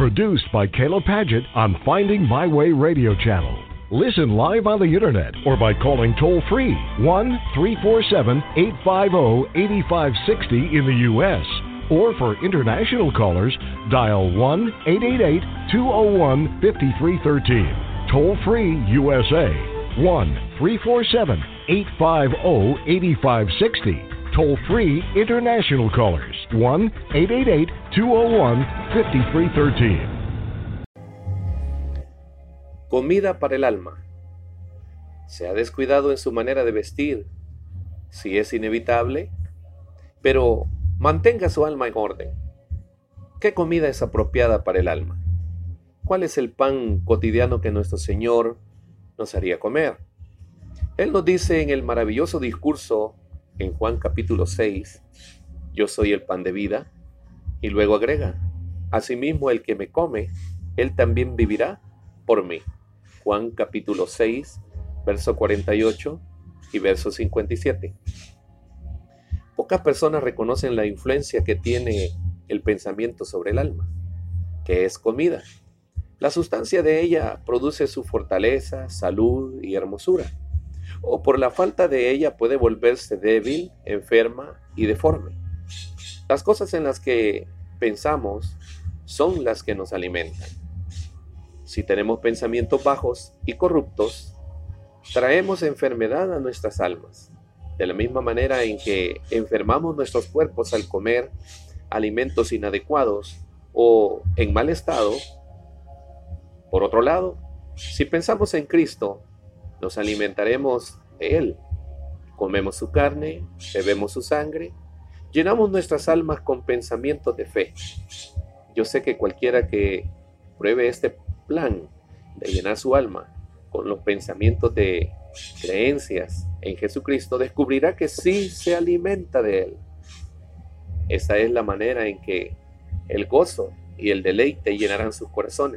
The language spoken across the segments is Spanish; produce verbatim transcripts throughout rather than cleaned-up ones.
Produced by Caleb Paget on Finding My Way Radio Channel. Listen live on the internet or by calling toll-free one three four seven, eight five zero, eight five six zero in the U S Or for international callers, dial one eight eight eight, two zero one, five three one three. Toll-free U S A, one three four seven, eight five zero, eight five six zero. Toll-free international callers, one eight eight eight, two zero one, five three one three. Comida para el alma. Se ha descuidado en su manera de vestir, si es inevitable, pero mantenga su alma en orden. ¿Qué comida es apropiada para el alma? ¿Cuál es el pan cotidiano que nuestro Señor nos haría comer? Él nos dice en el maravilloso discurso en Juan capítulo seis, yo soy el pan de vida, y luego agrega, asimismo el que me come, él también vivirá por mí. Juan capítulo seis, verso cuarenta y ocho y verso cincuenta y siete. Pocas personas reconocen la influencia que tiene el pensamiento sobre el alma, que es comida. La sustancia de ella produce su fortaleza, salud y hermosura, o por la falta de ella puede volverse débil, enferma y deforme. Las cosas en las que pensamos son las que nos alimentan. Si tenemos pensamientos bajos y corruptos, traemos enfermedad a nuestras almas, de la misma manera en que enfermamos nuestros cuerpos al comer alimentos inadecuados o en mal estado. Por otro lado, si pensamos en Cristo, nos alimentaremos de Él. Comemos su carne, bebemos su sangre, llenamos nuestras almas con pensamientos de fe. Yo sé que cualquiera que pruebe este plan de llenar su alma con los pensamientos de creencias en Jesucristo, descubrirá que sí se alimenta de Él. Esa es la manera en que el gozo y el deleite llenarán sus corazones.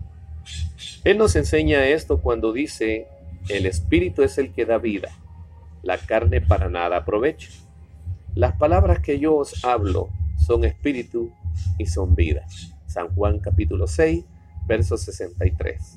Él nos enseña esto cuando dice, el Espíritu es el que da vida, la carne para nada aprovecha. Las palabras que yo os hablo son espíritu y son vida. San Juan capítulo seis, verso sesenta y tres.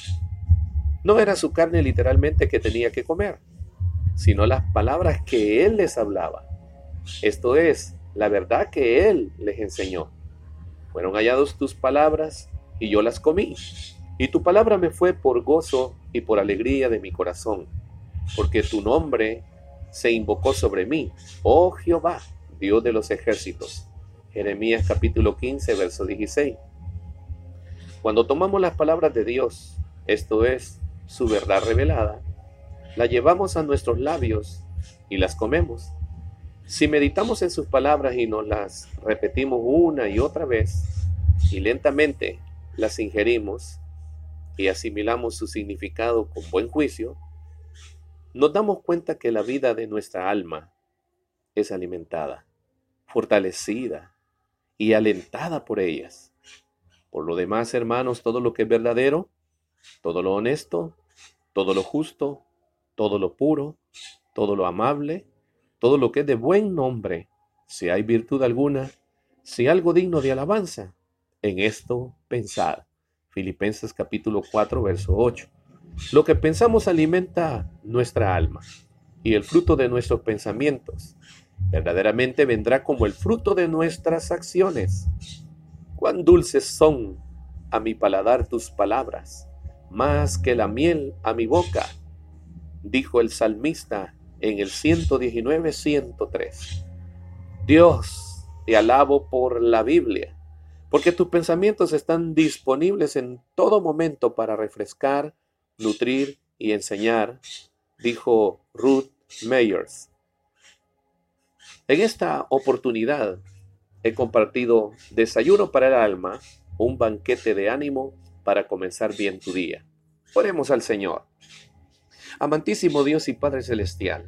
No era su carne literalmente que tenía que comer, sino las palabras que Él les hablaba. Esto es, la verdad que Él les enseñó. Fueron hallados tus palabras y yo las comí. Y tu palabra me fue por gozo y por alegría de mi corazón, porque tu nombre se invocó sobre mí, oh Jehová, Dios de los ejércitos. Jeremías capítulo quince, verso dieciséis. Cuando tomamos las palabras de Dios, esto es, su verdad revelada, la llevamos a nuestros labios y las comemos. Si meditamos en sus palabras y nos las repetimos una y otra vez, y lentamente las ingerimos y asimilamos su significado con buen juicio, nos damos cuenta que la vida de nuestra alma es alimentada, fortalecida y alentada por ellas. Por lo demás, hermanos, todo lo que es verdadero, todo lo honesto, todo lo justo, todo lo puro, todo lo amable, todo lo que es de buen nombre, si hay virtud alguna, si algo digno de alabanza, en esto pensad. Filipenses capítulo cuatro, verso ocho. Lo que pensamos alimenta nuestra alma, y el fruto de nuestros pensamientos verdaderamente vendrá como el fruto de nuestras acciones. Cuán dulces son a mi paladar tus palabras, más que la miel a mi boca, dijo el salmista en el ciento diecinueve, ciento tres. Dios, te alabo por la Biblia, porque tus pensamientos están disponibles en todo momento para refrescar, nutrir y enseñar, dijo Ruth Meyers. En esta oportunidad he compartido Desayuno para el Alma, un banquete de ánimo para comenzar bien tu día. Oremos al Señor. Amantísimo Dios y Padre Celestial,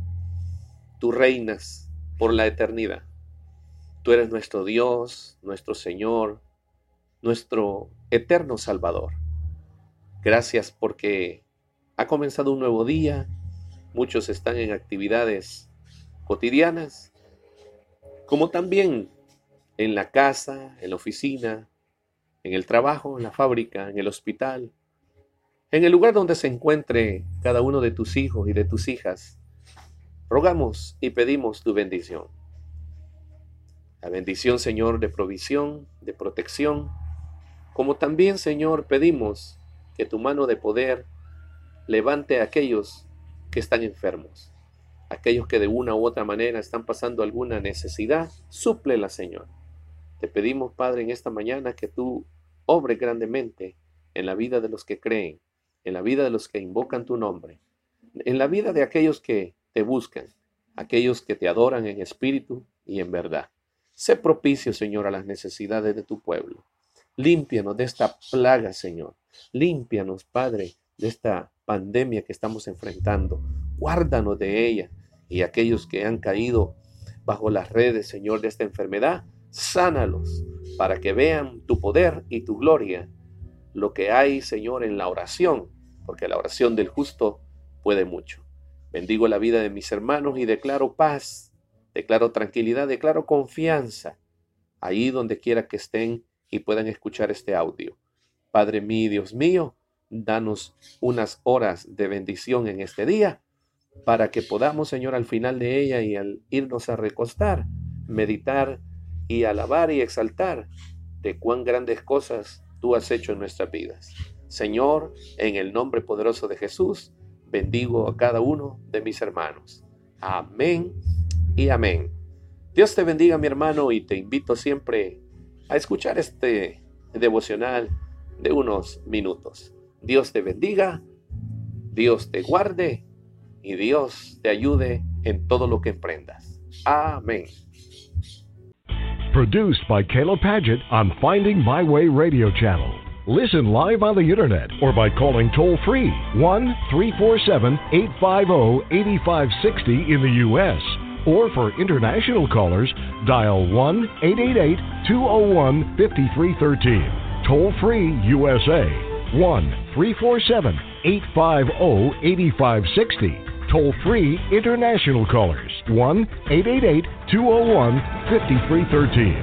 tú reinas por la eternidad. Tú eres nuestro Dios, nuestro Señor, nuestro eterno Salvador. Gracias porque ha comenzado un nuevo día. Muchos están en actividades cotidianas, como también en la casa, en la oficina, en el trabajo, en la fábrica, en el hospital, en el lugar donde se encuentre cada uno de tus hijos y de tus hijas. Rogamos y pedimos tu bendición. La bendición, Señor, de provisión, de protección, como también, Señor, pedimos que tu mano de poder levante a aquellos que están enfermos, aquellos que de una u otra manera están pasando alguna necesidad, súplela, Señor. Te pedimos, Padre, en esta mañana que tú obres grandemente en la vida de los que creen, en la vida de los que invocan tu nombre, en la vida de aquellos que te buscan, aquellos que te adoran en espíritu y en verdad. Sé propicio, Señor, a las necesidades de tu pueblo. Límpianos de esta plaga, Señor. Límpianos, Padre, de esta pandemia que estamos enfrentando. Guárdanos de ella. Y aquellos que han caído bajo las redes, Señor, de esta enfermedad, sánalos para que vean tu poder y tu gloria. Lo que hay, Señor, en la oración, porque la oración del justo puede mucho. Bendigo la vida de mis hermanos y declaro paz, declaro tranquilidad, declaro confianza, ahí donde quiera que estén y puedan escuchar este audio. Padre mío, Dios mío, danos unas horas de bendición en este día para que podamos, Señor, al final de ella y al irnos a recostar, meditar y alabar y exaltar de cuán grandes cosas tú has hecho en nuestras vidas. Señor, en el nombre poderoso de Jesús, bendigo a cada uno de mis hermanos. Amén y amén. Dios te bendiga, mi hermano, y te invito siempre a escuchar este devocional de unos minutos. Dios te bendiga, Dios te guarde y Dios te ayude en todo lo que emprendas. Amén. Produced by Caleb Paget on Finding My Way Radio Channel. Listen live on the internet or by calling toll-free one three four seven, eight five zero, eight five six zero in the U S Or for international callers, dial one eight eight eight, two zero one, five three one three. Toll-free U S A, one three four seven, eight five zero, eight five six zero. Toll-free international callers, one eight eight eight, two zero one, five three one three.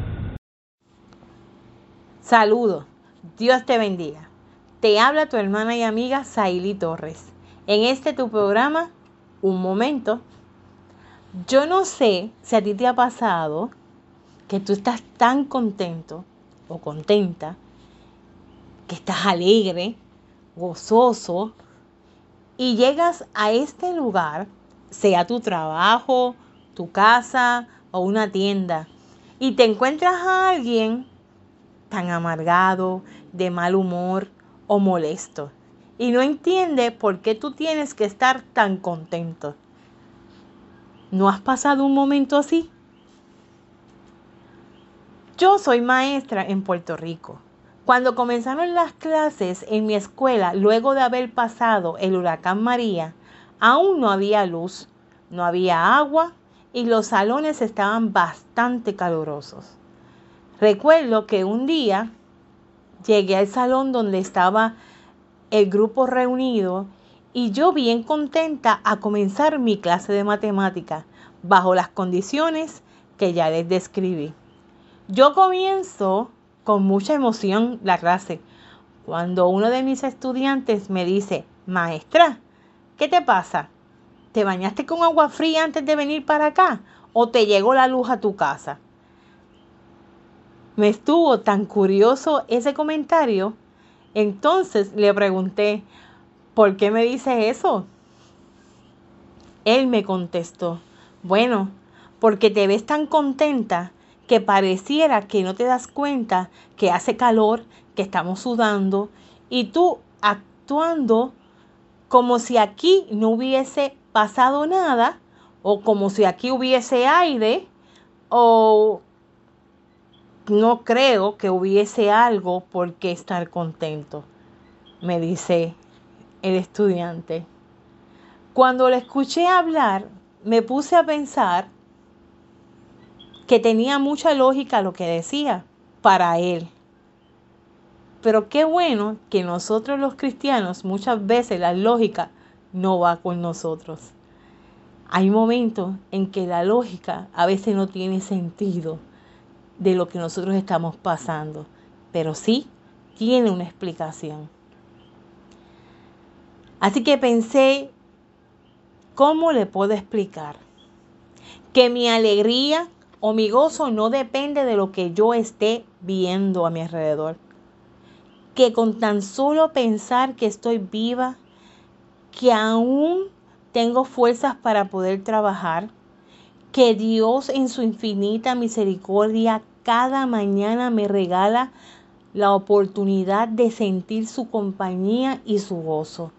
Saludos, Dios te bendiga. Te habla tu hermana y amiga Saily Torres. En este tu programa, Un Momento. Yo no sé si a ti te ha pasado que tú estás tan contento o contenta, que estás alegre, gozoso, y llegas a este lugar, sea tu trabajo, tu casa o una tienda, y te encuentras a alguien tan amargado, de mal humor o molesto, y no entiende por qué tú tienes que estar tan contento. ¿No has pasado un momento así? Yo soy maestra en Puerto Rico. Cuando comenzaron las clases en mi escuela, luego de haber pasado el huracán María, aún no había luz, no había agua y los salones estaban bastante calurosos. Recuerdo que un día llegué al salón donde estaba el grupo reunido y yo bien contenta a comenzar mi clase de matemática bajo las condiciones que ya les describí. Yo comienzo con mucha emoción la clase cuando uno de mis estudiantes me dice: maestra, ¿qué te pasa? ¿Te bañaste con agua fría antes de venir para acá o te llegó la luz a tu casa? Me estuvo tan curioso ese comentario, entonces le pregunté: ¿por qué me dices eso? Él me contestó: bueno, porque te ves tan contenta que pareciera que no te das cuenta que hace calor, que estamos sudando, y tú actuando como si aquí no hubiese pasado nada, o como si aquí hubiese aire, o no creo que hubiese algo por qué estar contento, me dice el estudiante. Cuando lo escuché hablar, me puse a pensar que tenía mucha lógica lo que decía para él. Pero qué bueno que nosotros los cristianos muchas veces la lógica no va con nosotros. Hay momentos en que la lógica a veces no tiene sentido de lo que nosotros estamos pasando. pero sí tiene una explicación. Así que pensé, ¿cómo le puedo explicar? Que mi alegría o mi gozo no depende de lo que yo esté viendo a mi alrededor. Que con tan solo pensar que estoy viva, que aún tengo fuerzas para poder trabajar, que Dios en su infinita misericordia cada mañana me regala la oportunidad de sentir su compañía y su gozo.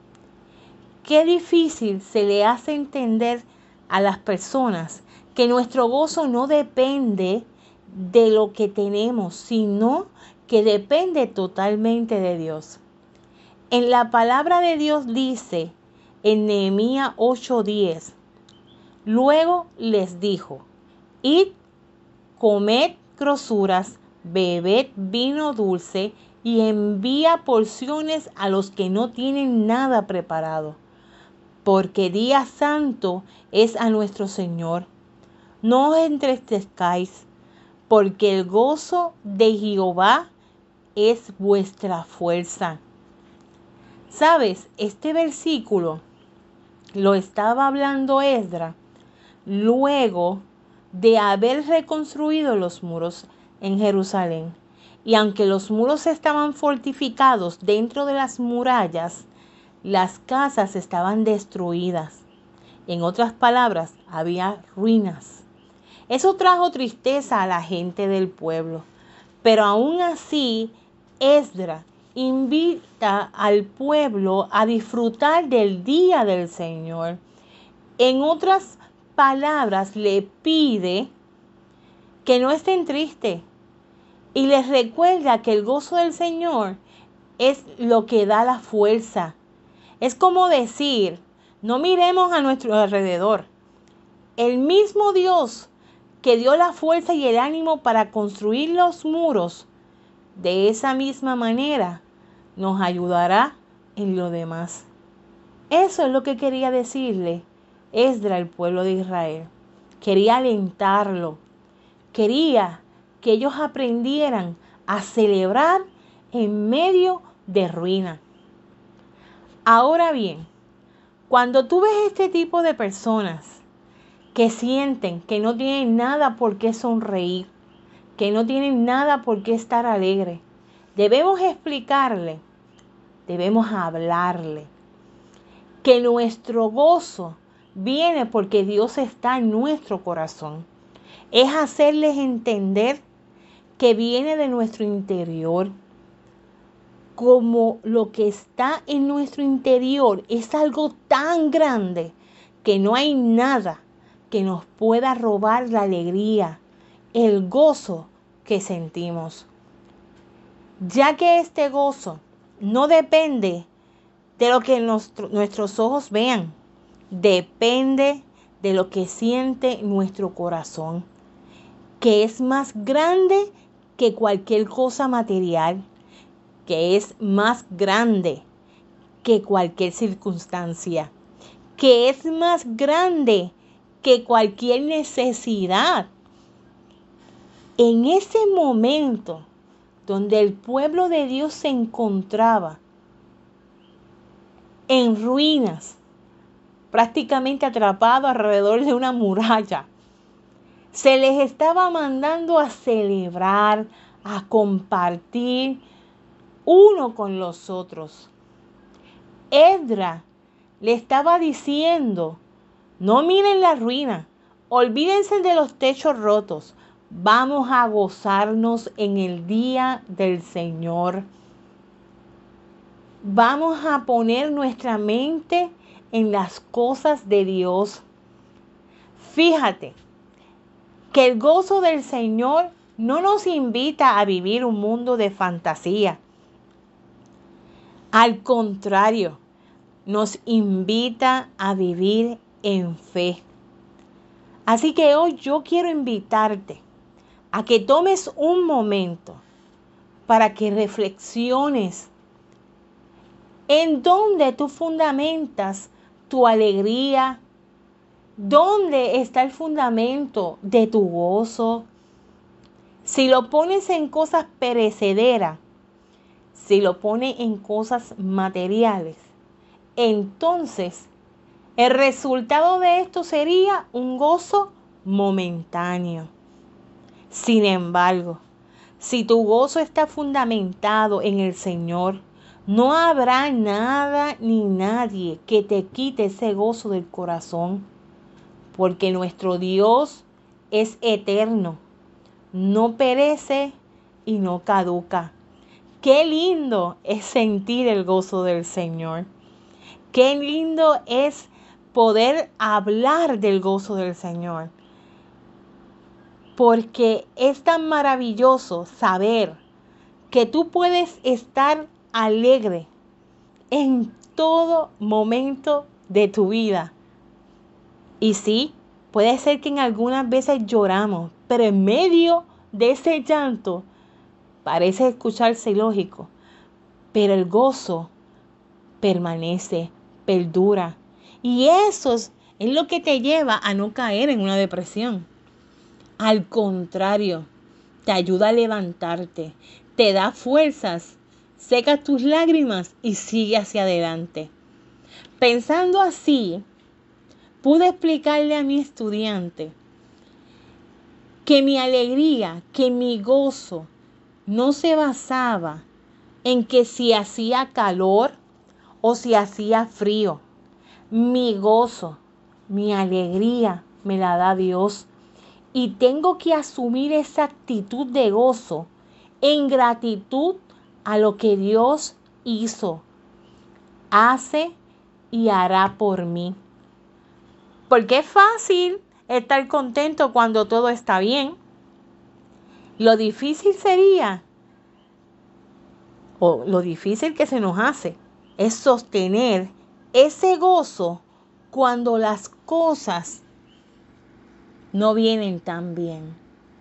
Qué difícil se le hace entender a las personas que nuestro gozo no depende de lo que tenemos, sino que depende totalmente de Dios. En la palabra de Dios dice en Nehemías ocho diez, luego les dijo, id, comed grosuras, bebed vino dulce y envía porciones a los que no tienen nada preparado, porque día santo es a nuestro Señor. No os entristezcáis, porque el gozo de Jehová es vuestra fuerza. ¿Sabes? Este versículo lo estaba hablando Esdras luego de haber reconstruido los muros en Jerusalén. Y aunque los muros estaban fortificados dentro de las murallas, las casas estaban destruidas. En otras palabras, había ruinas. Eso trajo tristeza a la gente del pueblo. Pero aún así, Esdras invita al pueblo a disfrutar del día del Señor. En otras palabras, le pide que no estén tristes y les recuerda que el gozo del Señor es lo que da la fuerza. Es como decir, no miremos a nuestro alrededor. El mismo Dios que dio la fuerza y el ánimo para construir los muros, de esa misma manera nos ayudará en lo demás. Eso es lo que quería decirle Esdras al pueblo de Israel. Quería alentarlo. Quería que ellos aprendieran a celebrar en medio de ruina. Ahora bien, cuando tú ves este tipo de personas que sienten que no tienen nada por qué sonreír, que no tienen nada por qué estar alegre, debemos explicarle, debemos hablarle que nuestro gozo viene porque Dios está en nuestro corazón. Es hacerles entender que viene de nuestro interior. Como lo que está en nuestro interior es algo tan grande que no hay nada que nos pueda robar la alegría, el gozo que sentimos. Ya que este gozo no depende de lo que nuestro, nuestros ojos vean, depende de lo que siente nuestro corazón, que es más grande que cualquier cosa material, que es más grande que cualquier circunstancia, que es más grande que cualquier necesidad. En ese momento donde el pueblo de Dios se encontraba en ruinas, prácticamente atrapado alrededor de una muralla, se les estaba mandando a celebrar, a compartir uno con los otros. Esdras le estaba diciendo, no miren la ruina, olvídense de los techos rotos, vamos a gozarnos en el día del Señor. Vamos a poner nuestra mente en las cosas de Dios. Fíjate que el gozo del Señor no nos invita a vivir un mundo de fantasía. Al contrario, nos invita a vivir en fe. Así que hoy yo quiero invitarte a que tomes un momento para que reflexiones en dónde tú fundamentas tu alegría, dónde está el fundamento de tu gozo. Si lo pones en cosas perecederas, si lo pones en cosas materiales, entonces el resultado de esto sería un gozo momentáneo. Sin embargo, si tu gozo está fundamentado en el Señor, no habrá nada ni nadie que te quite ese gozo del corazón, porque nuestro Dios es eterno, no perece y no caduca. Qué lindo es sentir el gozo del Señor. Qué lindo es poder hablar del gozo del Señor. Porque es tan maravilloso saber que tú puedes estar alegre en todo momento de tu vida. Y sí, puede ser que en algunas veces lloramos, pero en medio de ese llanto parece escucharse ilógico, pero el gozo permanece, perdura. Y eso es, es lo que te lleva a no caer en una depresión. Al contrario, te ayuda a levantarte, te da fuerzas, seca tus lágrimas y sigue hacia adelante. Pensando así, pude explicarle a mi estudiante que mi alegría, que mi gozo no se basaba en que si hacía calor o si hacía frío. Mi gozo, mi alegría me la da Dios. Y tengo que asumir esa actitud de gozo en gratitud a lo que Dios hizo, hace y hará por mí. Porque es fácil estar contento cuando todo está bien. Lo difícil sería, o lo difícil que se nos hace, es sostener ese gozo cuando las cosas no vienen tan bien.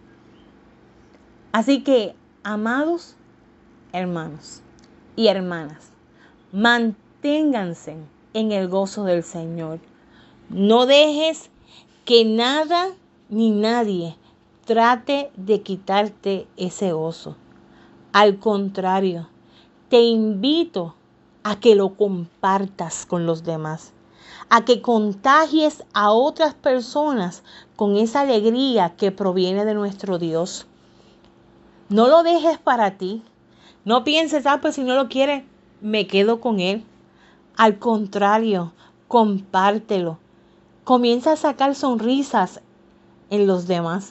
Así que, amados hermanos y hermanas, manténganse en el gozo del Señor. No dejes que nada ni nadie trate de quitarte ese gozo. Al contrario, te invito a que lo compartas con los demás, a que contagies a otras personas con esa alegría que proviene de nuestro Dios. No lo dejes para ti. No pienses, ah, pues si no lo quieres, me quedo con él. Al contrario, compártelo. Comienza a sacar sonrisas en los demás.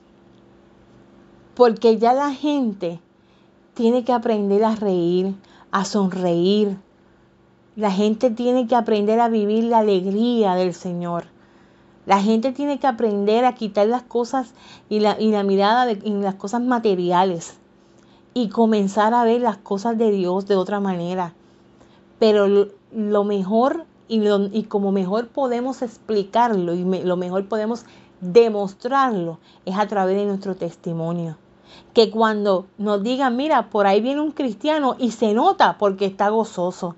Porque ya la gente tiene que aprender a reír, a sonreír. La gente tiene que aprender a vivir la alegría del Señor. La gente tiene que aprender a quitar las cosas y la, y la mirada de, en las cosas materiales y comenzar a ver las cosas de Dios de otra manera. Pero lo, lo mejor y, lo, y como mejor podemos explicarlo y me, lo mejor podemos demostrarlo es a través de nuestro testimonio. Que cuando nos digan, mira, por ahí viene un cristiano y se nota porque está gozoso.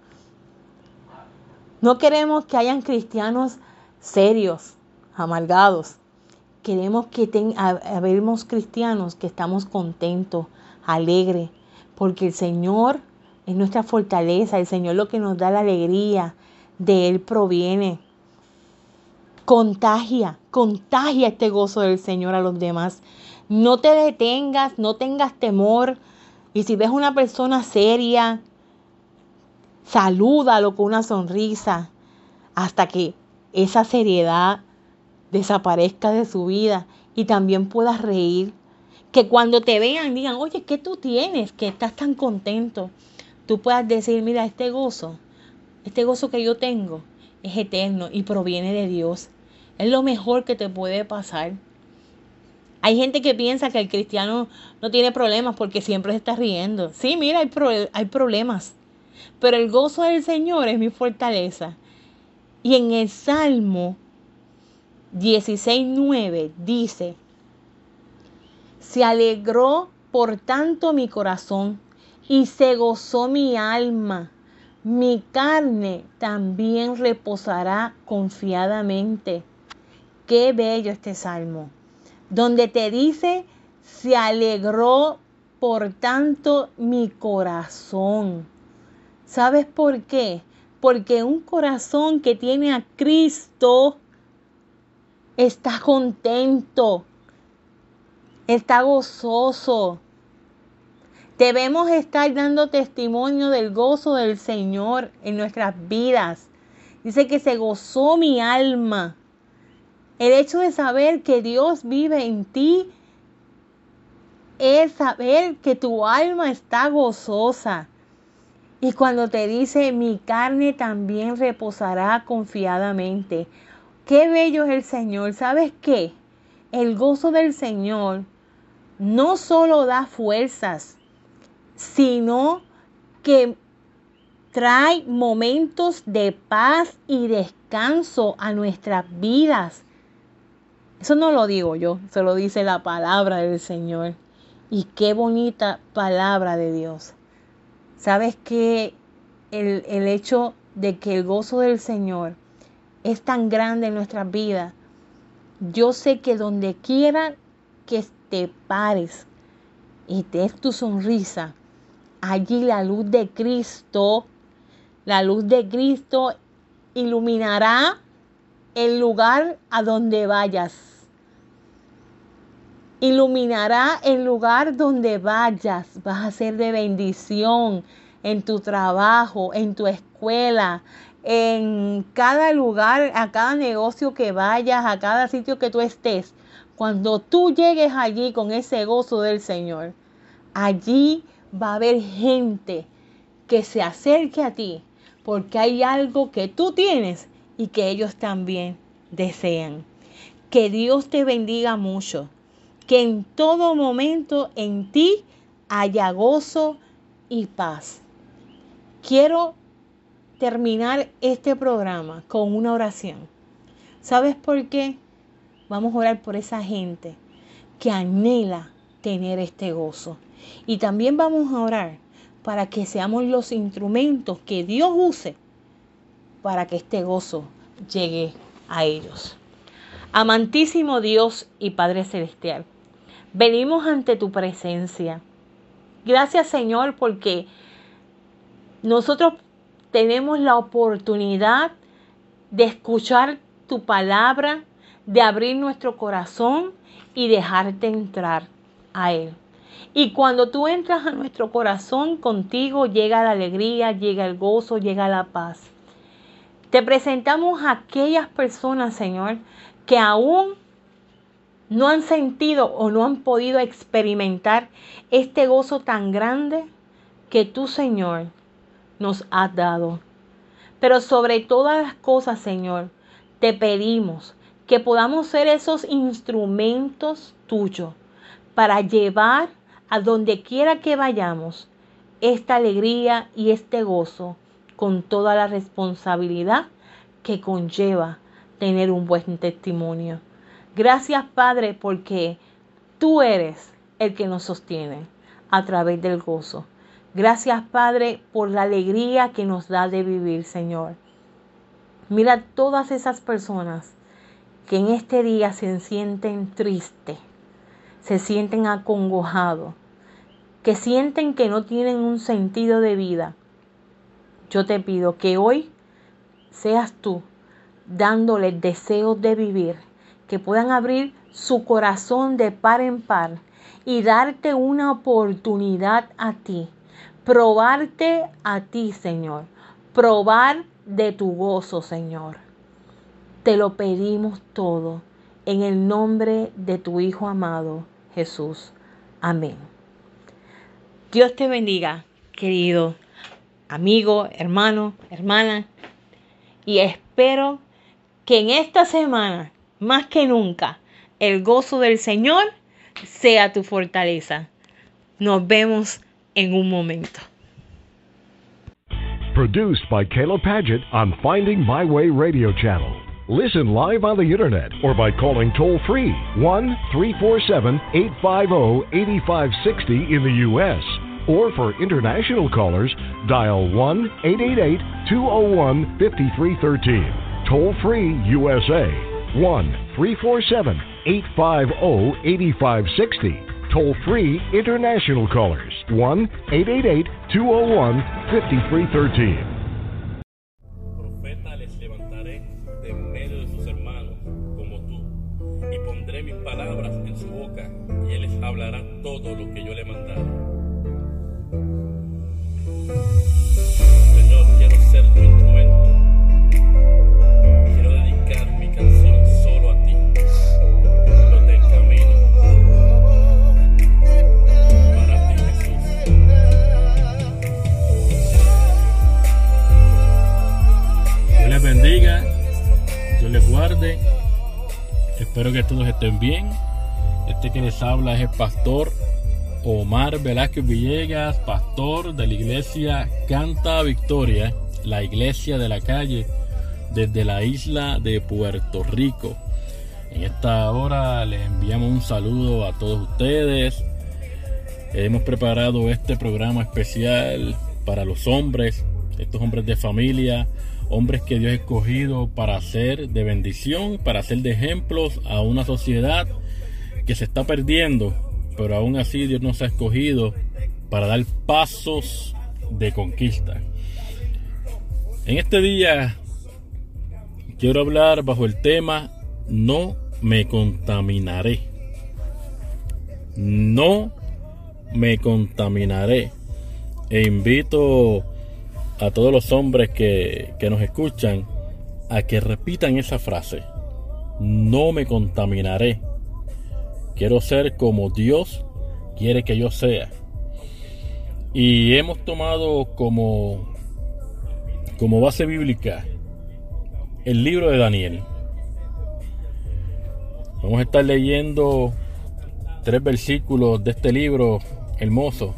No queremos que hayan cristianos serios, amargados. Queremos que ten, habemos cristianos que estamos contentos, alegres, porque el Señor es nuestra fortaleza, el Señor lo que nos da la alegría, de Él proviene. Contagia, contagia este gozo del Señor a los demás. No te detengas, no tengas temor. Y si ves una persona seria, salúdalo con una sonrisa hasta que esa seriedad desaparezca de su vida y también puedas reír. Que cuando te vean digan, oye, ¿qué tú tienes? Que estás tan contento. Tú puedas decir, mira, este gozo, este gozo que yo tengo es eterno y proviene de Dios. Es lo mejor que te puede pasar. Hay gente que piensa que el cristiano no tiene problemas porque siempre se está riendo. Sí, mira, hay, pro- hay problemas. Pero el gozo del Señor es mi fortaleza. Y en el Salmo dieciséis nueve dice, se alegró por tanto mi corazón y se gozó mi alma. Mi carne también reposará confiadamente. Qué bello este salmo, donde te dice, Se alegró por tanto mi corazón. ¿Sabes por qué? Porque un corazón que tiene a Cristo está contento, está gozoso. Debemos estar dando testimonio del gozo del Señor en nuestras vidas. Dice que se gozó mi alma. El hecho de saber que Dios vive en ti es saber que tu alma está gozosa. Y cuando te dice, mi carne también reposará confiadamente. Qué bello es el Señor. ¿Sabes qué? El gozo del Señor no solo da fuerzas, sino que trae momentos de paz y descanso a nuestras vidas. Eso no lo digo yo, se lo dice la palabra del Señor. Y qué bonita palabra de Dios. ¿Sabes qué? El, el hecho de que el gozo del Señor es tan grande en nuestras vidas. Yo sé que donde quiera que te pares y des tu sonrisa, allí la luz de Cristo, la luz de Cristo iluminará el lugar a donde vayas. Iluminará el lugar donde vayas. Vas a ser de bendición en tu trabajo, en tu escuela, en cada lugar, a cada negocio que vayas, a cada sitio que tú estés. Cuando tú llegues allí con ese gozo del Señor, allí va a haber gente que se acerque a ti porque hay algo que tú tienes y que ellos también desean. Que Dios te bendiga mucho. Que en todo momento en ti haya gozo y paz. Quiero terminar este programa con una oración. ¿Sabes por qué? Vamos a orar por esa gente que anhela tener este gozo. Y también vamos a orar para que seamos los instrumentos que Dios use para que este gozo llegue a ellos. Amantísimo Dios y Padre Celestial, venimos ante tu presencia. Gracias, Señor, porque nosotros tenemos la oportunidad de escuchar tu palabra, de abrir nuestro corazón y dejarte entrar a Él. Y cuando tú entras a nuestro corazón, contigo llega la alegría, llega el gozo, llega la paz. Te presentamos a aquellas personas, Señor, que aún no han sentido o no han podido experimentar este gozo tan grande que tú, Señor, nos has dado. Pero sobre todas las cosas, Señor, te pedimos que podamos ser esos instrumentos tuyos para llevar a donde quiera que vayamos esta alegría y este gozo con toda la responsabilidad que conlleva tener un buen testimonio. Gracias, Padre, porque tú eres el que nos sostiene a través del gozo. Gracias, Padre, por la alegría que nos da de vivir, Señor. Mira todas esas personas que en este día se sienten tristes, se sienten acongojados, que sienten que no tienen un sentido de vida. Yo te pido que hoy seas tú dándoles deseos de vivir, que puedan abrir su corazón de par en par y darte una oportunidad a ti, probarte a ti, Señor, probar de tu gozo, Señor. Te lo pedimos todo en el nombre de tu Hijo amado, Jesús. Amén. Dios te bendiga, querido amigo, hermano, hermana, y espero que en esta semana, más que nunca, el gozo del Señor sea tu fortaleza. Nos vemos en un momento. Produced by Caleb Paget on Finding My Way Radio Channel. Listen live on the internet or by calling toll-free one three four seven, eight five zero, eight five six zero in the U S Or for international callers, dial one eight eight eight, two zero one, five three one three. Toll-free U S A, one three four seven, eight five zero, eight five six zero. toll-free international callers, one eight eight eight, two oh one, five three one three. Profeta les levantaré de en medio de sus hermanos, como tú, y pondré mis palabras en su boca, y él les hablará todo lo que yo le mandare. Señor, quiero ser tu instrumento. Quiero dedicar mi canción solo a ti. Yo te encamino para ti, Jesús. Dios les bendiga, Dios les guarde. Espero que todos estén bien. Este que les habla es el pastor Omar Velázquez Villegas, pastor de la iglesia Canta Victoria, la iglesia de la calle, desde la isla de Puerto Rico. En esta hora les enviamos un saludo a todos ustedes. Hemos preparado este programa especial para los hombres, estos hombres de familia, hombres que Dios ha escogido para ser de bendición, para ser de ejemplos a una sociedad que se está perdiendo, pero aún así Dios nos ha escogido para dar pasos de conquista. En este día quiero hablar bajo el tema No me contaminaré. No me contaminaré. E invito a todos los hombres que, que nos escuchan a que repitan esa frase. No me contaminaré. Quiero ser como Dios quiere que yo sea. Y hemos tomado como, como base bíblica el libro de Daniel. Vamos a estar leyendo tres versículos de este libro hermoso.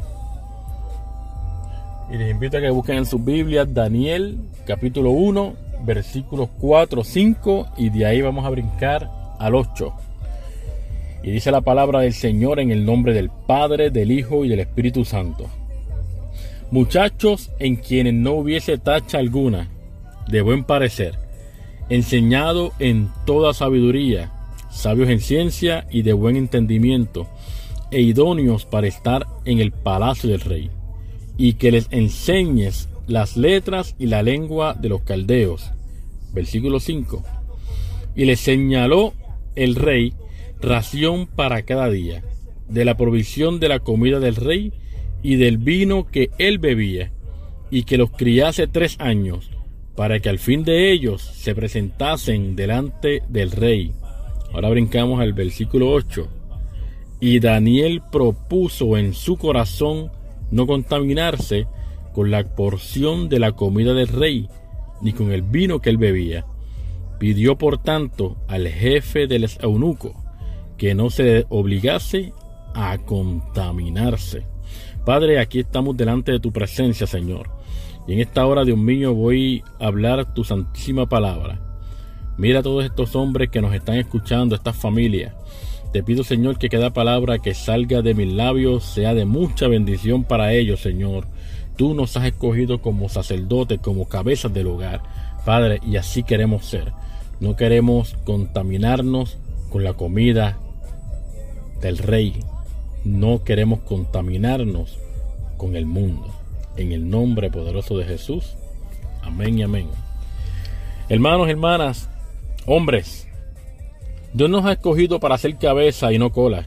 Y les invito a que busquen en sus Biblias Daniel capítulo uno, versículos cuatro, cinco, y de ahí vamos a brincar al ocho. Y dice la palabra del Señor en el nombre del Padre, del Hijo y del Espíritu Santo. Muchachos en quienes no hubiese tacha alguna, de buen parecer, enseñado en toda sabiduría, sabios en ciencia y de buen entendimiento, e idóneos para estar en el palacio del rey, y que les enseñes las letras y la lengua de los caldeos. Versículo cinco. Y les señaló el rey ración para cada día, de la provisión de la comida del rey y del vino que él bebía, y que los criase tres años, para que al fin de ellos se presentasen delante del rey. Ahora brincamos al versículo ocho. Y Daniel propuso en su corazón no contaminarse con la porción de la comida del rey, ni con el vino que él bebía. Pidió por tanto al jefe del eunuco que no se obligase a contaminarse. Padre, aquí estamos delante de tu presencia, Señor. Y en esta hora, Dios mío, voy a hablar tu santísima palabra. Mira a todos estos hombres que nos están escuchando, estas familias. Te pido, Señor, que cada palabra que salga de mis labios sea de mucha bendición para ellos, Señor. Tú nos has escogido como sacerdotes, como cabezas del hogar, Padre, y así queremos ser. No queremos contaminarnos con la comida del rey. No queremos contaminarnos con el mundo. En el nombre poderoso de Jesús. Amén y amén. Hermanos, hermanas, hombres, Dios nos ha escogido para ser cabeza y no cola.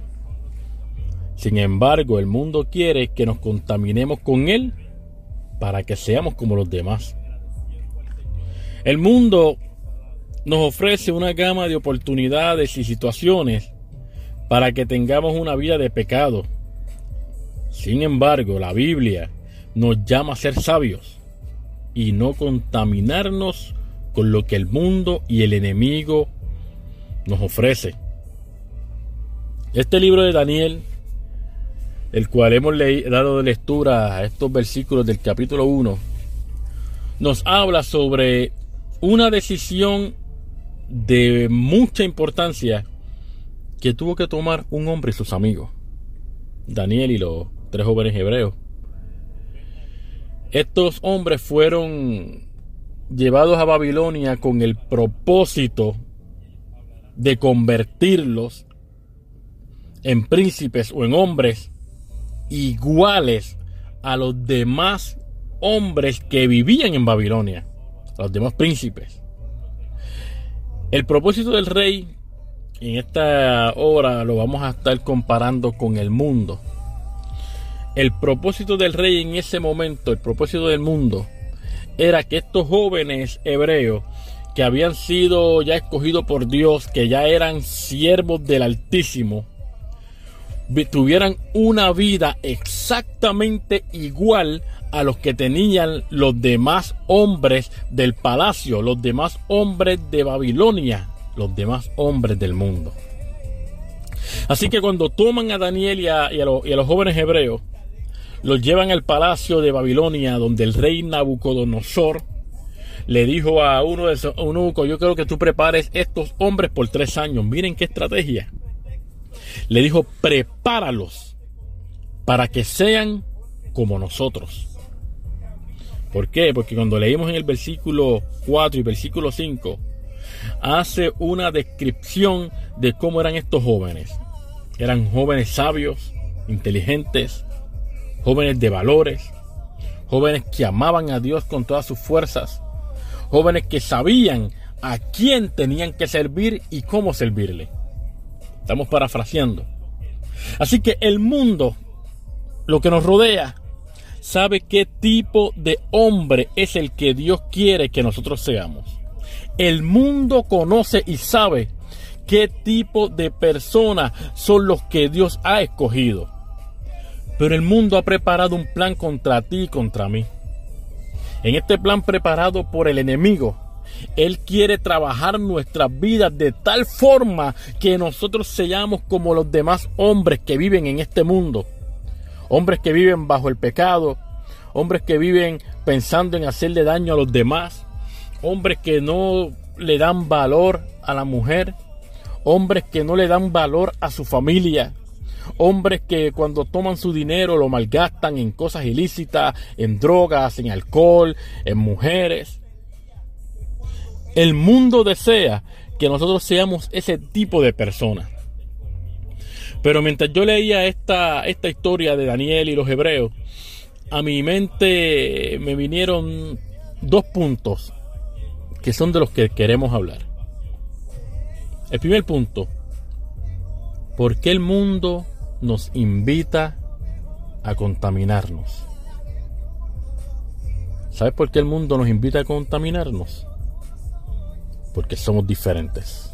Sin embargo, el mundo quiere que nos contaminemos con él para que seamos como los demás. El mundo nos ofrece una gama de oportunidades y situaciones para que tengamos una vida de pecado. Sin embargo, la Biblia nos llama a ser sabios y no contaminarnos con lo que el mundo y el enemigo nos ofrece. Este libro de Daniel, el cual hemos le- dado de lectura a estos versículos del capítulo uno, nos habla sobre una decisión de mucha importancia que tuvo que tomar un hombre y sus amigos, Daniel y los tres jóvenes hebreos. Estos hombres fueron llevados a Babilonia con el propósito de convertirlos en príncipes o en hombres iguales a los demás hombres que vivían en Babilonia, a los demás príncipes. El propósito del rey en esta hora lo vamos a estar comparando con el mundo. El propósito del rey en ese momento, el propósito del mundo, era que estos jóvenes hebreos que habían sido ya escogidos por Dios, que ya eran siervos del Altísimo, tuvieran una vida exactamente igual a los que tenían los demás hombres del palacio, los demás hombres de Babilonia, los demás hombres del mundo. Así que cuando toman a Daniel y a, y a, los, y a los jóvenes hebreos, los llevan al palacio de Babilonia, donde el rey Nabucodonosor le dijo a uno de esos eunucos: yo creo que tú prepares estos hombres por tres años. Miren qué estrategia. Le dijo: prepáralos para que sean como nosotros. ¿Por qué? Porque cuando leímos en el versículo cuatro y versículo cinco, hace una descripción de cómo eran estos jóvenes. Eran jóvenes sabios, inteligentes, jóvenes de valores, jóvenes que amaban a Dios con todas sus fuerzas, jóvenes que sabían a quién tenían que servir y cómo servirle. Estamos parafraseando. Así que el mundo, lo que nos rodea, sabe qué tipo de hombre es el que Dios quiere que nosotros seamos. El mundo conoce y sabe qué tipo de personas son los que Dios ha escogido. Pero el mundo ha preparado un plan contra ti y contra mí. En este plan preparado por el enemigo, él quiere trabajar nuestras vidas de tal forma que nosotros seamos como los demás hombres que viven en este mundo. Hombres que viven bajo el pecado, hombres que viven pensando en hacerle daño a los demás, hombres que no le dan valor a la mujer, hombres que no le dan valor a su familia, hombres que cuando toman su dinero lo malgastan en cosas ilícitas, en drogas, en alcohol, en mujeres. El mundo desea que nosotros seamos ese tipo de personas. Pero mientras yo leía esta, esta historia de Daniel y los hebreos, a mi mente me vinieron dos puntos que son de los que queremos hablar. El primer punto: ¿por qué el mundo nos invita a contaminarnos? ¿Sabes por qué el mundo nos invita a contaminarnos? Porque somos diferentes.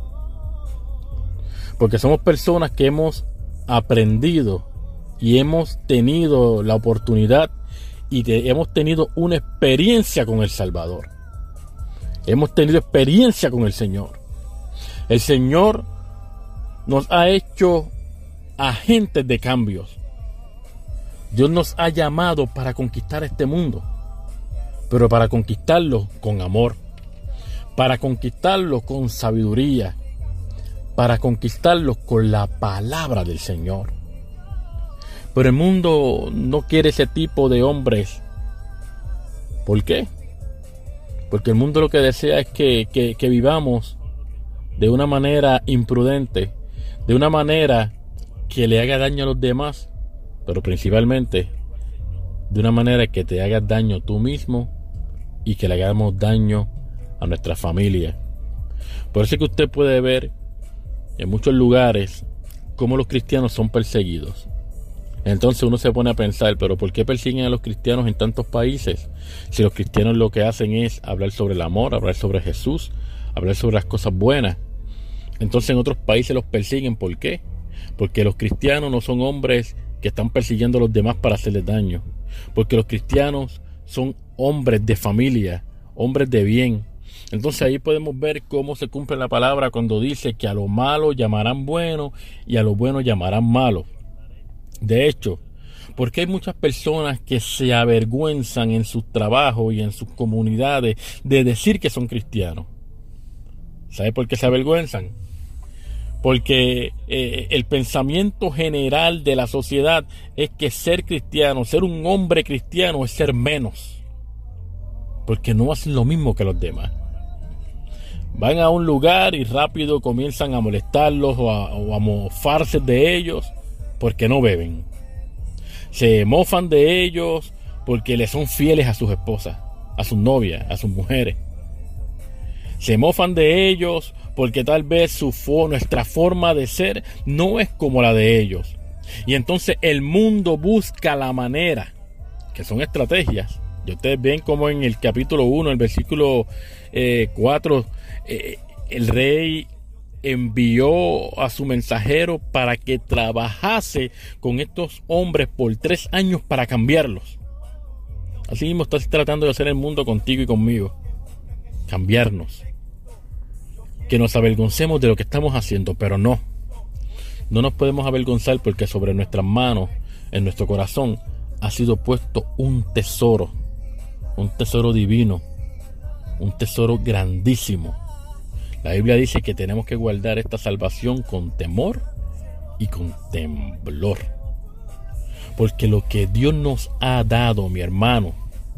Porque somos personas que hemos aprendido y hemos tenido la oportunidad y te, hemos tenido una experiencia con el Salvador. Hemos tenido experiencia con el Señor. El Señor nos ha hecho agentes de cambios. Dios nos ha llamado para conquistar este mundo, pero para conquistarlo con amor, para conquistarlo con sabiduría, para conquistarlo con la palabra del Señor. Pero el mundo no quiere ese tipo de hombres. ¿Por qué? Porque el mundo lo que desea es que, que, que vivamos de una manera imprudente, de una manera que le haga daño a los demás, pero principalmente de una manera que te hagas daño tú mismo y que le hagamos daño a nuestra familia. Por eso es que usted puede ver en muchos lugares cómo los cristianos son perseguidos. Entonces uno se pone a pensar, pero ¿por qué persiguen a los cristianos en tantos países? Si los cristianos lo que hacen es hablar sobre el amor, hablar sobre Jesús, hablar sobre las cosas buenas. Entonces en otros países los persiguen. ¿Por qué? Porque los cristianos no son hombres que están persiguiendo a los demás para hacerles daño. Porque los cristianos son hombres de familia, hombres de bien. Entonces ahí podemos ver cómo se cumple la palabra cuando dice que a lo malo llamarán bueno y a lo bueno llamarán malo. De hecho, porque hay muchas personas que se avergüenzan en sus trabajos y en sus comunidades de decir que son cristianos. ¿Sabe por qué se avergüenzan? Porque eh, el pensamiento general de la sociedad es que ser cristiano, ser un hombre cristiano es ser menos. Porque no hacen lo mismo que los demás. Van a un lugar y rápido comienzan a molestarlos o a, o a mofarse de ellos porque no beben. Se mofan de ellos porque les son fieles a sus esposas, a sus novias, a sus mujeres. Se mofan de ellos porque tal vez su nuestra forma de ser no es como la de ellos. Y entonces el mundo busca la manera, que son estrategias. Y ustedes ven como en el capítulo uno, el versículo eh, cuatro, eh, el rey envió a su mensajero para que trabajase con estos hombres por tres años para cambiarlos. Así mismo estás tratando de hacer el mundo contigo y conmigo. Cambiarnos. Que nos avergoncemos de lo que estamos haciendo, pero no. No nos podemos avergonzar porque sobre nuestras manos, en nuestro corazón, ha sido puesto un tesoro. Un tesoro divino. Un tesoro grandísimo. La Biblia dice que tenemos que guardar esta salvación con temor y con temblor. Porque lo que Dios nos ha dado, mi hermano,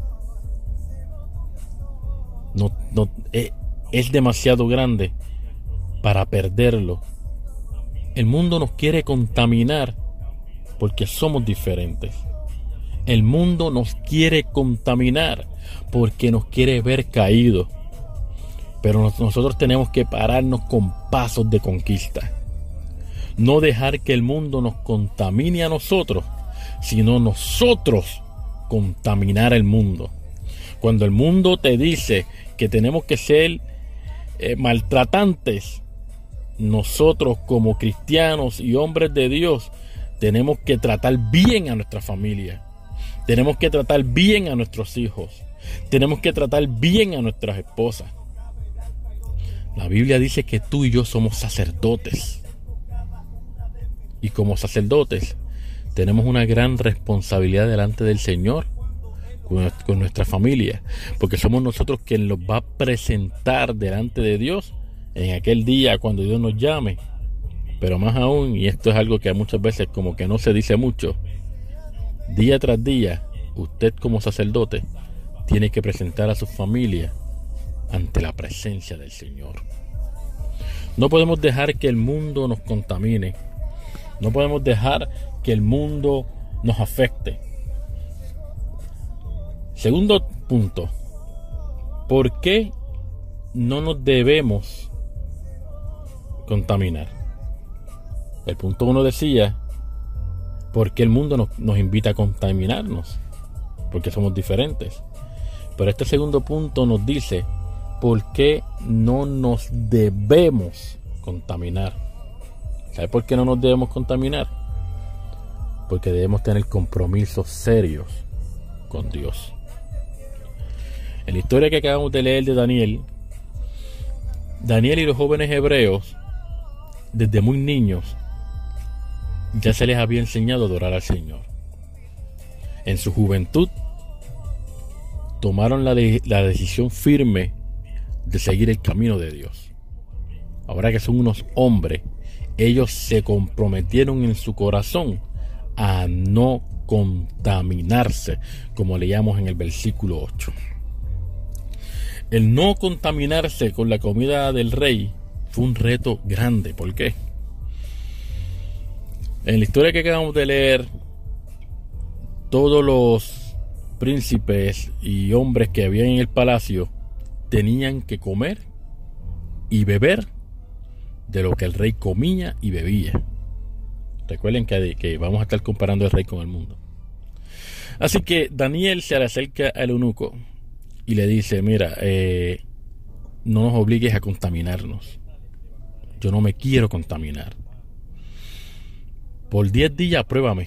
no, no, es, es demasiado grande para perderlo. El mundo nos quiere contaminar porque somos diferentes. El mundo nos quiere contaminar porque nos quiere ver caídos. Pero nosotros tenemos que pararnos con pasos de conquista. No dejar que el mundo nos contamine a nosotros, sino nosotros contaminar el mundo. Cuando el mundo te dice que tenemos que ser eh, maltratantes, nosotros como cristianos y hombres de Dios tenemos que tratar bien a nuestra familia. Tenemos que tratar bien a nuestros hijos. Tenemos que tratar bien a nuestras esposas. La Biblia dice que tú y yo somos sacerdotes. Y como sacerdotes tenemos una gran responsabilidad delante del Señor con, con nuestra familia, porque somos nosotros quien los va a presentar delante de Dios en aquel día cuando Dios nos llame. Pero más aún, y esto es algo que muchas veces como que no se dice mucho, día tras día usted como sacerdote tiene que presentar a su familia ante la presencia del Señor. No podemos dejar que el mundo nos contamine. No podemos dejar que el mundo nos afecte. Segundo punto. ¿Por qué no nos debemos contaminar? El punto uno decía, ¿por qué el mundo nos, nos invita a contaminarnos? Porque somos diferentes. Pero este segundo punto nos dice, ¿por qué no nos debemos contaminar? ¿Sabe por qué no nos debemos contaminar? Porque debemos tener compromisos serios con Dios. En la historia que acabamos de leer de Daniel, Daniel y los jóvenes hebreos, desde muy niños, ya se les había enseñado a adorar al Señor. En su juventud, tomaron la, de, la decisión firme de seguir el camino de Dios. Ahora que son unos hombres, ellos se comprometieron en su corazón a no contaminarse, como leíamos en el versículo ocho. El no contaminarse con la comida del rey fue un reto grande. ¿Por qué? En la historia que acabamos de leer, todos los príncipes y hombres que había en el palacio tenían que comer y beber de lo que el rey comía y bebía. Recuerden que, que vamos a estar comparando el rey con el mundo. Así que Daniel se le acerca al eunuco y le dice, mira, eh, no nos obligues a contaminarnos. Yo no me quiero contaminar. Por diez días pruébame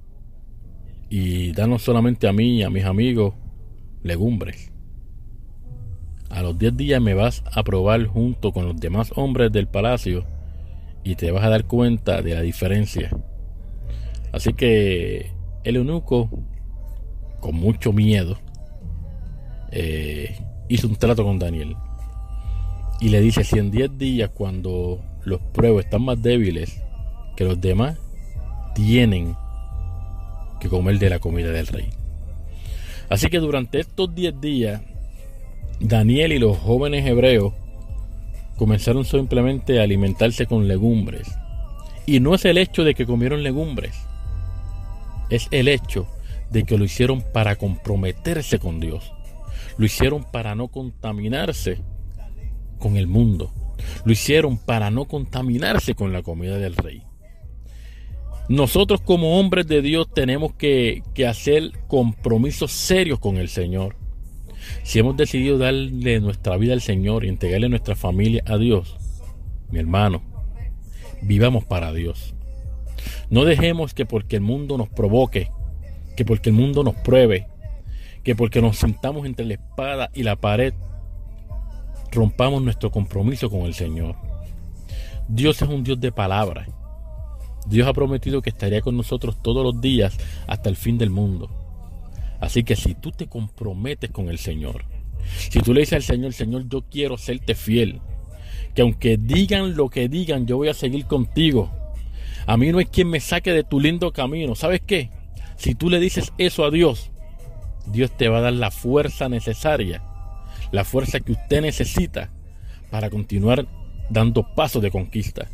y danos solamente a mí y a mis amigos legumbres. A los diez días me vas a probar junto con los demás hombres del palacio y te vas a dar cuenta de la diferencia. Así que el eunuco, con mucho miedo, eh, hizo un trato con Daniel y le dice, si en diez días cuando los pruebos están más débiles que los demás, tienen que comer de la comida del rey. Así que durante estos diez días, Daniel y los jóvenes hebreos comenzaron simplemente a alimentarse con legumbres. Y no es el hecho de que comieron legumbres, es el hecho de que lo hicieron para comprometerse con Dios. Lo hicieron para no contaminarse con el mundo. Lo hicieron para no contaminarse con la comida del rey. Nosotros como hombres de Dios tenemos que, que hacer compromisos serios con el Señor. Si hemos decidido darle nuestra vida al Señor y entregarle nuestra familia a Dios, mi hermano, vivamos para Dios. No dejemos que porque el mundo nos provoque, que porque el mundo nos pruebe, que porque nos sintamos entre la espada y la pared, rompamos nuestro compromiso con el Señor. Dios es un Dios de palabra. Dios ha prometido que estaría con nosotros todos los días hasta el fin del mundo. Así que si tú te comprometes con el Señor, si tú le dices al Señor, Señor, yo quiero serte fiel, que aunque digan lo que digan, yo voy a seguir contigo. A mí no es quien me saque de tu lindo camino. ¿Sabes qué? Si tú le dices eso a Dios, Dios te va a dar la fuerza necesaria, la fuerza que usted necesita para continuar dando pasos de conquista.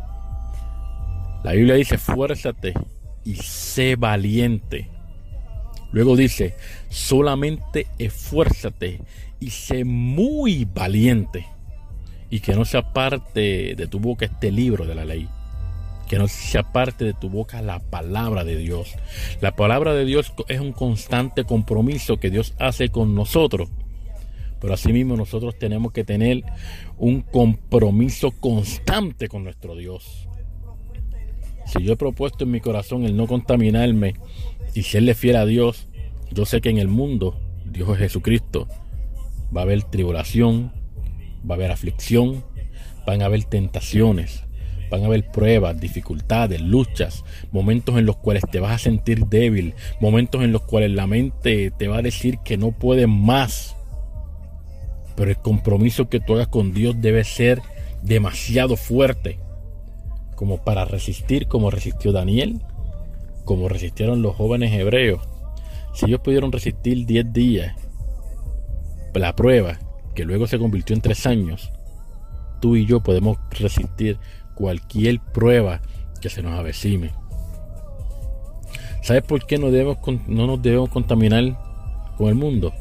La Biblia dice, esfuérzate y sé valiente. Luego dice, solamente esfuérzate y sé muy valiente. Y que no se aparte de tu boca este libro de la ley. Que no se aparte de tu boca la palabra de Dios. La palabra de Dios es un constante compromiso que Dios hace con nosotros. Pero asimismo nosotros tenemos que tener un compromiso constante con nuestro Dios. Si yo he propuesto en mi corazón el no contaminarme y serle fiel a Dios, yo sé que en el mundo, Dios es Jesucristo, va a haber tribulación, va a haber aflicción, van a haber tentaciones, van a haber pruebas, dificultades, luchas, momentos en los cuales te vas a sentir débil, momentos en los cuales la mente te va a decir que no puedes más. Pero el compromiso que tú hagas con Dios debe ser demasiado fuerte como para resistir como resistió Daniel, como resistieron los jóvenes hebreos. Si ellos pudieron resistir diez días la prueba, que luego se convirtió en tres años, tú y yo podemos resistir cualquier prueba que se nos avecine. ¿Sabes por qué no, debemos, no nos debemos contaminar con el mundo?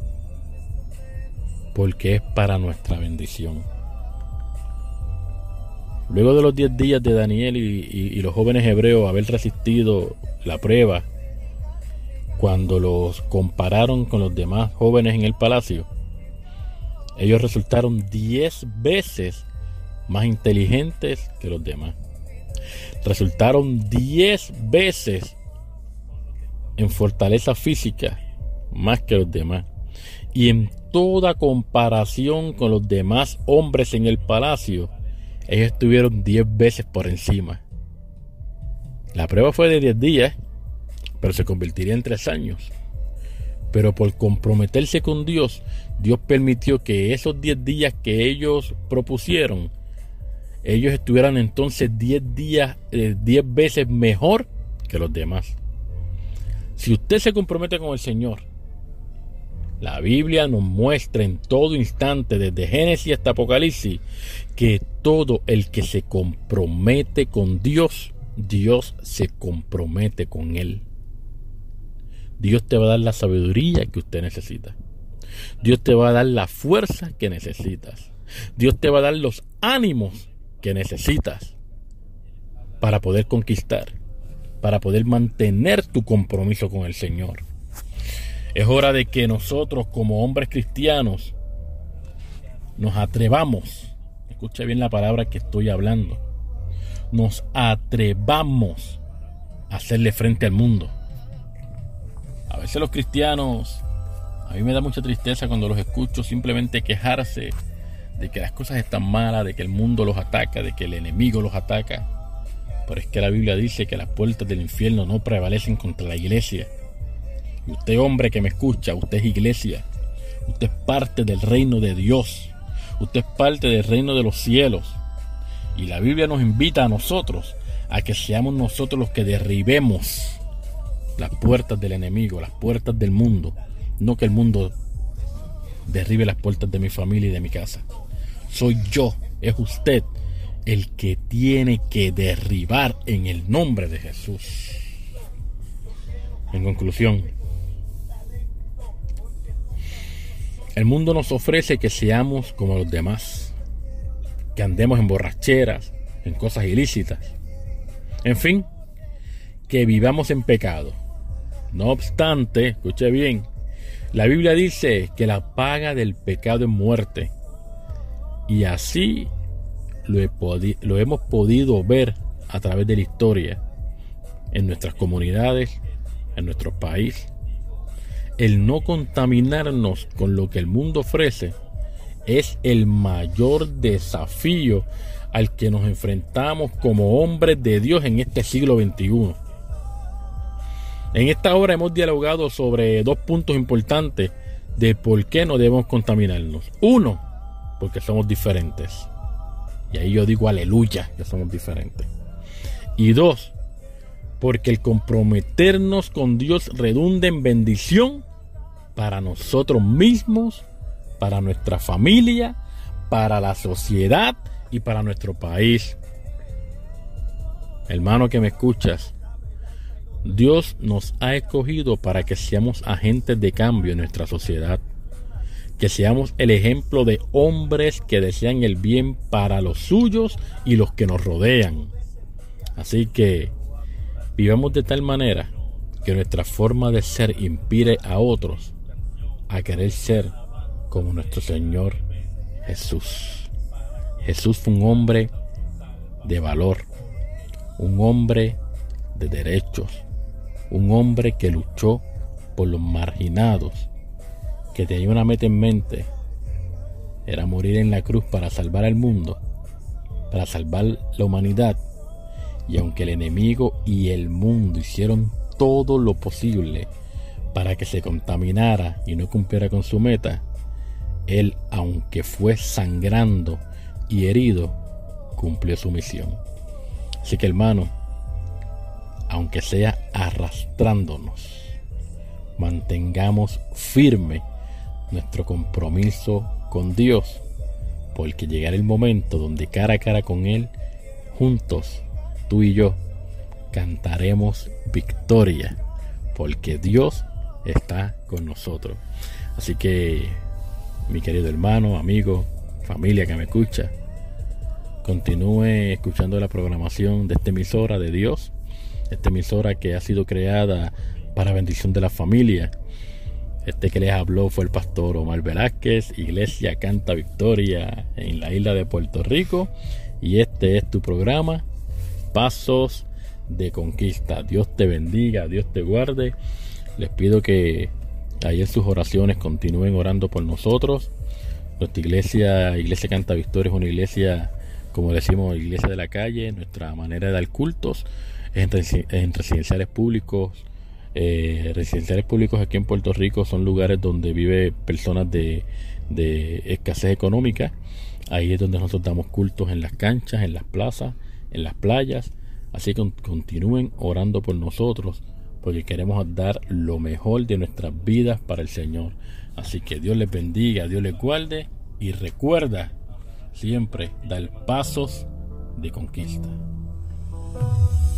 Porque es para nuestra bendición. Luego de los diez días de Daniel y, y, y los jóvenes hebreos haber resistido la prueba, cuando los compararon con los demás jóvenes en el palacio, ellos resultaron diez veces más inteligentes que los demás. Resultaron diez veces en fortaleza física más que los demás. Y en toda comparación con los demás hombres en el palacio, ellos estuvieron diez veces por encima. La prueba fue de diez días, pero se convertiría en tres años. Pero por comprometerse con Dios, Dios permitió que esos diez días que ellos propusieron, ellos estuvieran entonces diez días, eh, diez veces mejor que los demás. Si usted se compromete con el Señor, la Biblia nos muestra en todo instante, desde Génesis hasta Apocalipsis, que todo el que se compromete con Dios, Dios se compromete con él. Dios te va a dar la sabiduría que usted necesita. Dios te va a dar la fuerza que necesitas. Dios te va a dar los ánimos que necesitas para poder conquistar, para poder mantener tu compromiso con el Señor. Es hora de que nosotros como hombres cristianos nos atrevamos, escucha bien la palabra que estoy hablando, nos atrevamos a hacerle frente al mundo. A veces los cristianos, a mí me da mucha tristeza cuando los escucho simplemente quejarse de que las cosas están malas, de que el mundo los ataca, de que el enemigo los ataca. Pero es que la Biblia dice que las puertas del infierno no prevalecen contra la iglesia. Y usted, hombre que me escucha, usted es iglesia. Usted es parte del reino de Dios. Usted es parte del reino de los cielos. Y la Biblia nos invita a nosotros a que seamos nosotros los que derribemos las puertas del enemigo, las puertas del mundo. No que el mundo derribe las puertas de mi familia y de mi casa. Soy yo es usted el que tiene que derribar en el nombre de Jesús. En conclusión, el mundo nos ofrece que seamos como los demás, que andemos en borracheras, en cosas ilícitas, en fin, que vivamos en pecado. No obstante, escuche bien, la Biblia dice que la paga del pecado es muerte, y así lo, he podi- lo hemos podido ver a través de la historia, en nuestras comunidades, en nuestro país. El no contaminarnos con lo que el mundo ofrece es el mayor desafío al que nos enfrentamos como hombres de Dios en este siglo veintiuno. En esta hora hemos dialogado sobre dos puntos importantes de por qué no debemos contaminarnos. Uno, porque somos diferentes. Y ahí yo digo aleluya, que somos diferentes. Y dos, porque el comprometernos con Dios redunda en bendición para nosotros mismos, para nuestra familia, para la sociedad y para nuestro país. Hermano que me escuchas, Dios nos ha escogido para que seamos agentes de cambio en nuestra sociedad, que seamos el ejemplo de hombres que desean el bien para los suyos y los que nos rodean. Así que vivamos de tal manera que nuestra forma de ser inspire a otros a querer ser como nuestro Señor Jesús. Jesús fue un hombre de valor, un hombre de derechos, un hombre que luchó por los marginados, que tenía una meta en mente, era morir en la cruz para salvar al mundo, para salvar la humanidad. Y aunque el enemigo y el mundo hicieron todo lo posible para que se contaminara y no cumpliera con su meta, él, aunque fue sangrando y herido, cumplió su misión. Así que, hermano, aunque sea arrastrándonos, mantengamos firme nuestro compromiso con Dios, porque llegará el momento donde cara a cara con Él, juntos, tú y yo, cantaremos victoria, porque Dios está con nosotros. Así que, mi querido hermano, amigo, familia que me escucha, continúe escuchando la programación de esta emisora de Dios, esta emisora que ha sido creada para bendición de la familia. Este que les habló fue el pastor Omar Velázquez, Iglesia Canta Victoria en la isla de Puerto Rico, y este es tu programa, Pasos de Conquista. Dios te bendiga, Dios te guarde. Les pido que ahí en sus oraciones continúen orando por nosotros. Nuestra iglesia, Iglesia Canta Victoria, es una iglesia, como decimos, iglesia de la calle. Nuestra manera de dar cultos es en, en residenciales públicos. Eh, residenciales públicos aquí en Puerto Rico son lugares donde vive personas de, de escasez económica. Ahí es donde nosotros damos cultos, en las canchas, en las plazas, en las playas. Así que continúen orando por nosotros, porque queremos dar lo mejor de nuestras vidas para el Señor. Así que Dios les bendiga, Dios les guarde, y recuerda siempre dar pasos de conquista.